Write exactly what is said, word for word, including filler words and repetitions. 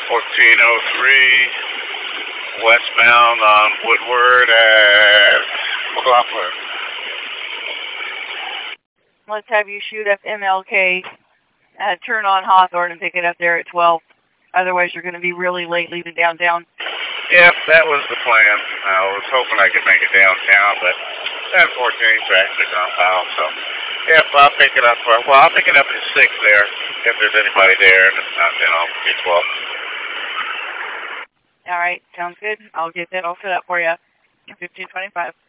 fourteen oh three, westbound on Woodward at McLaughlin. Let's have you shoot up M L K, uh, turn on Hawthorne and pick it up there at twelve. Otherwise, you're going to be really late leaving downtown. Yep, that was the plan. I was hoping I could make it downtown, but that fourteen traffic on file, so yep, I'll pick it up. For, well, I'll pick it up at six there if there's anybody there, and if not, then I'll be twelve. All right, sounds good. I'll get that all set up for you. fifteen twenty-five.